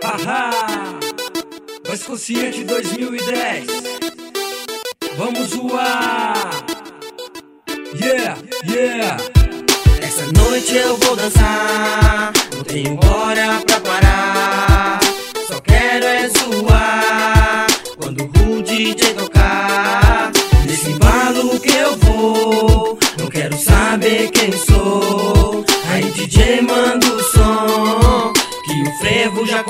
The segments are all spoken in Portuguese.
Haha, Mais Consciente 2010. Vamos zoar. Yeah, yeah. Essa noite eu vou dançar, não tenho hora pra parar. Só quero é zoar quando o DJ tocar. Nesse embalo que eu vou, não quero saber quem sou. Aí DJ manda o som, que o frevo já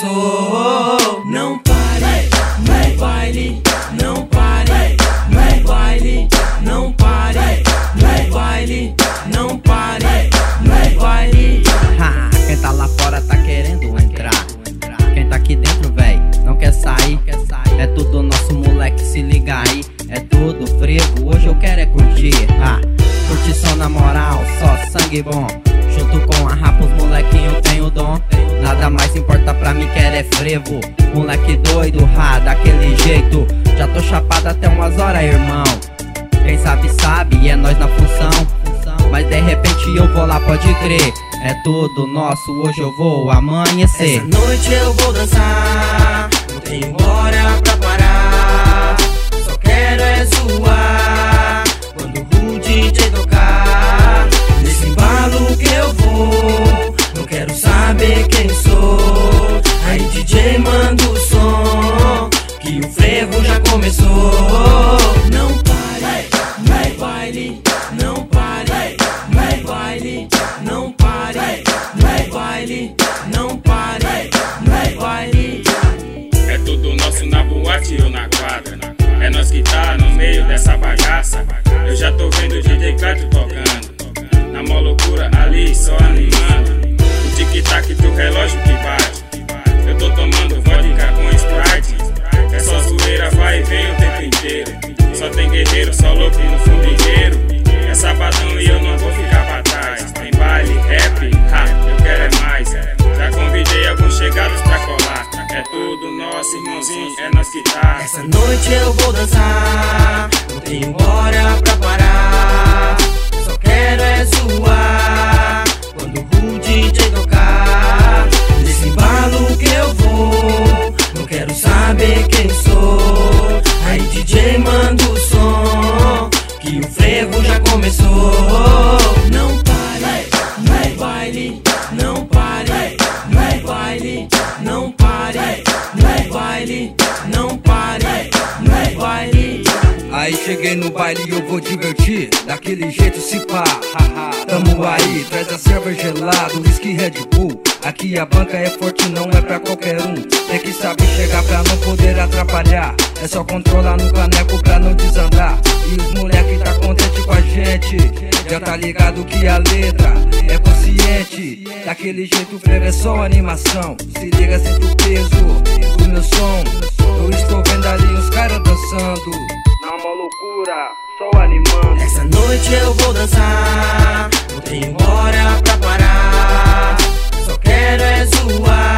começou. Não pare no baile, não pare no baile, não pare no baile, não pare no baile. Quem tá lá fora tá querendo entrar, quem tá aqui dentro, véi, não quer sair. É tudo nosso moleque, se liga aí. É tudo frevo, hoje eu quero é curtir. Curtição na moral, só sangue bom. Junto com a rapa, os molequinho tem o dom. Nada mais importa pra mim, quero é frevo. Moleque doido, daquele jeito. Já tô chapado até umas horas, irmão. Quem sabe sabe, e é nós na função. Mas de repente eu vou lá, pode crer. É tudo nosso, hoje eu vou amanhecer. Essa noite eu vou dançar, não tenho hora pra parar. Só quero é zoar quando o DJ tocar. Nesse embalo que eu vou, não quero saber quem sou. Aí DJ manda o som, que o frevo já começou. Não pare no baile, não pare no baile, não pare no baile, não pare no baile. É tudo nosso na boate ou na quadra. É nós que tá no meio dessa bagaça. Eu já tô vendo o DJ Cláudio tocando, na mó loucura ali, só animando. O tic-tac do relógio que bate. Eu tô tomando vodka com Sprite. É só zoeira, vai e vem o tempo inteiro. Só tem guerreiro, só louco no formigueiro. É sabadão e eu não vou ficar pra trás. Tem baile, rap, eu quero é mais. Já convidei alguns chegados pra colar. É tudo nosso, irmãozinho, é nós que tá. Essa noite eu vou dançar, não tenho hora pra parar. Só quero é zoar quando o DJ tocar. Nesse embalo que eu vou, não quero saber quem sou. Aí DJ manda o som, que o frevo já começou. Não pare no baile, não pare no baile, não pare no baile, não pare no baile. Aí cheguei no baile e eu vou divertir, daquele jeito se pá, tamo aí, traz a cerveja gelada, whisky Red Bull. Aqui a banca é forte, não é pra qualquer um. Tem que saber chegar pra não poder atrapalhar. É só controlar no caneco pra não desandar. E os moleque tá contente com a gente, já tá ligado que a letra é consciente. Daquele jeito frevo é só animação. Se liga, sente o peso do meu som. Eu estou vendo ali os caras dançando, na mó loucura, só animando. Essa noite eu vou dançar, não tenho hora pra parar. Só quero é zoar